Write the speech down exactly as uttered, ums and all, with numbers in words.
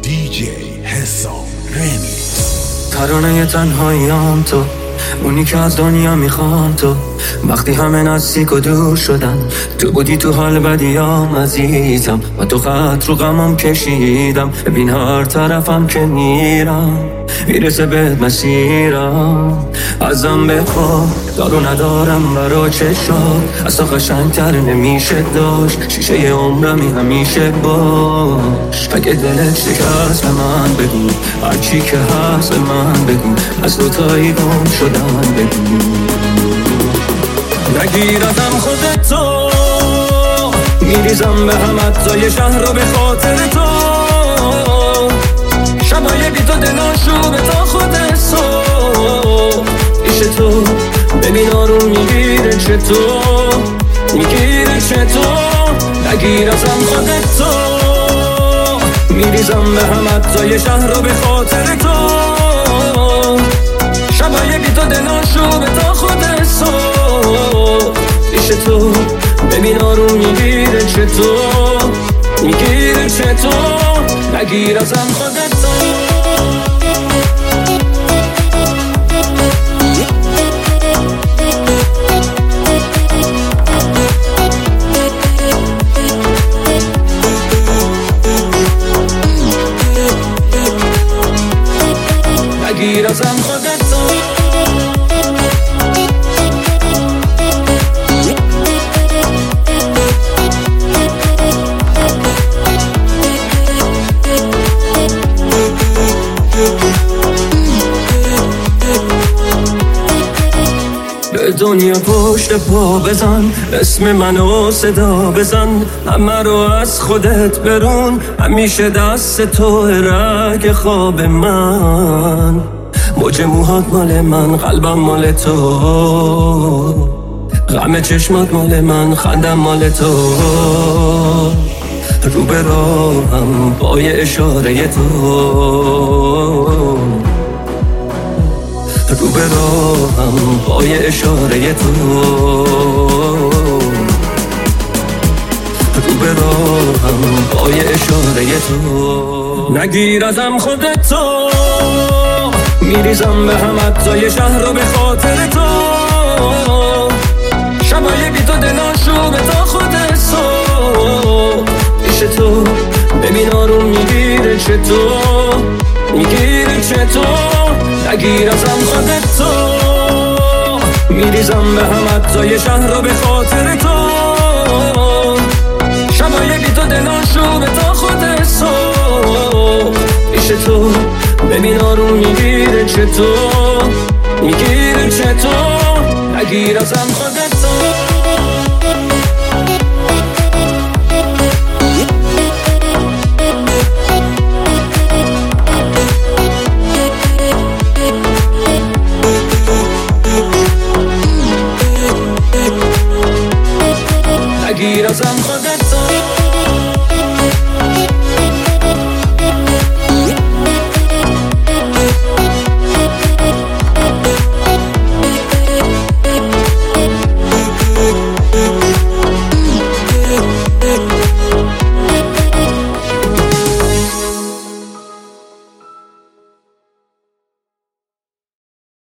دی جی حسام رمیکس. ترانه تنهاییام تو، اونی که از دنیا میخوام تو. وقتی همه نزدیک و دور شدن، تو بودی تو حال بدیام عزیزم، و تو خط رو غمم کشیدم. ببین هر طرفم که میرم میرسه بهت مسیرم. ازم بخوا دارو ندارم برا چشات، اصلا قشنگتر نمیشه داشت. شیشه عمرمی همیشه باش. اگه دلت شکست به من بگو، هرچی که هست به من بگو، از دوتایی گم شدن بگو. نگیر ازم خودتو، میریزم به هم اجزای شهر رو به خاطر تو. شبای بی تو دلاشو به تا خود صبح پیش تو. ببین آروم میگیره چطور، میگیره چطور. نگیر ازم خودتو، میریزم به هم اجزای شهر رو به خاطر تو. شبای بی تو دلاشو به تا خود صبح پیش تو. ببین آروم میگیره چطور، میگیره چطور. نگیر ازم خودتو. نگیر ازم خودتو. به دنیا پشت پا بزن، اسم منو صدا بزن. همه رو از خودت برون، همیشه دست تو رگ خواب من. موج موهات مال من، قلبم مال تو. غم چشمات مال من، خندم مال تو. رو به راهم پای اشاره تو. رو به راهم پای اشاره تو. رو به راهم پای اشاره تو. نگیر ازم خودتو، میریزم به هم اجزای شهر رو به خاطر تو. شبای بی تو دلاشو به تا خود صبح پیش تو. ببین آروم میگیره چطور، میگیره چطور. نگیر ازم خودتو، میریزم به هم اجزای شهر رو به خاطر تو. شبای بی تو دلاشو به تا خود صبح پیش تو. ببین آروم میگیره چطور، میگیره چطور. نگیر ازم خودتو.